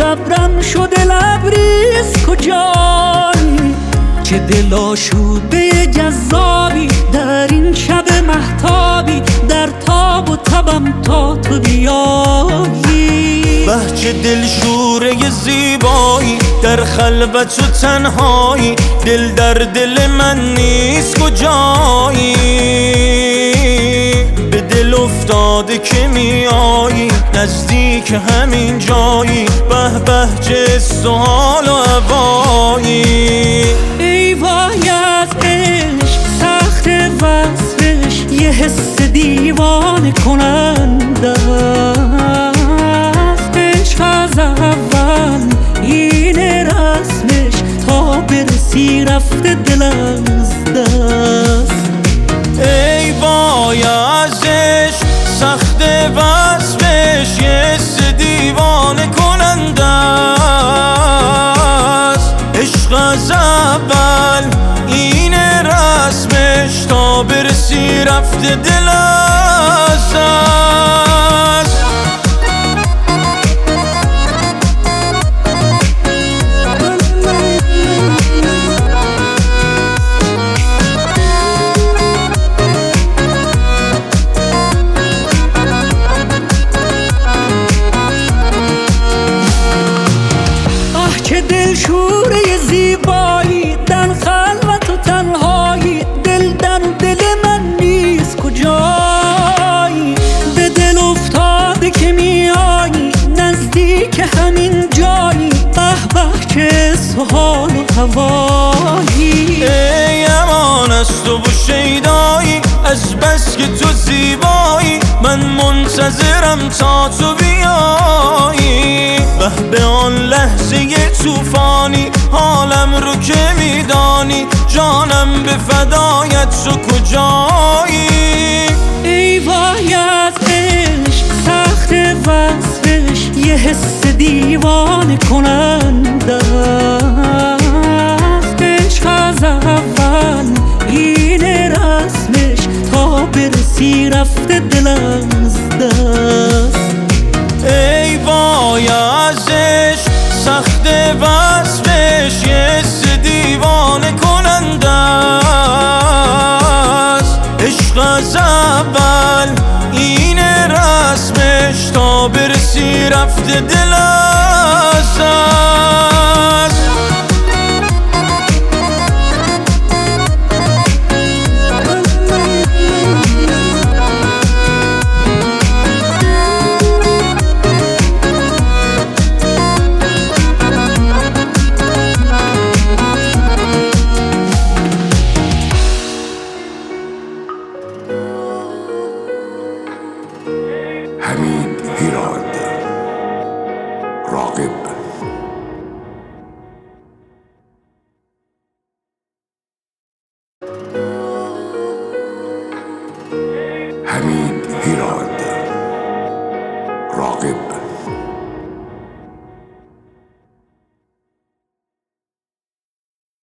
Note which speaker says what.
Speaker 1: صبرم شده لبریز کجایی، چه دل آشوده جذابی در این شب مهتابی، در تاب و تبم تا تو بیایی.
Speaker 2: بهچه دلشوره زیبایی در خلوت و تنهایی، دل در دل من نیست کجایی، به دل افتاده که میایی نزدیک همین جایی، به به چه سوال و هوایی.
Speaker 1: ای وای از عشق سخت وصفش، یه حس دیوانه کننده است. عشق از اول اینه رسمش، تا برسی رفته دل از دست.
Speaker 2: ای وای از عشق سخت وصفش، یه حس دیوانه کننده است. عشق از اول اینه رسمش، تا برسی رفته دل از دست.
Speaker 1: چه دلشوره زیبایی در خلوت و تنهایی، دل در دل من نیست کجایی، به دل افتاده که میایی نزدیک همین جایی، به به چه سوال و هوایی.
Speaker 2: ای امان از تو و شیدایی، از بس که تو زیبایی من منتظرم تا تو بیایی. به آن لحظه طوفانی حالم رو که میدانی، جانم به فدایت تو کجایی.
Speaker 1: ای وای از عشق سخت وصفش، یه حس دیوانه کننده است. عشق از اول اینه رسمش، تا برسی رفته دل از دست.
Speaker 2: ای وای از عشق سخت وصفش، یه حس دیوانه کننده است. عشق از اول اینه رسمش، تا برسی رفته دل از دست.
Speaker 3: حمید هیراد راغب. حمید هیراد راغب.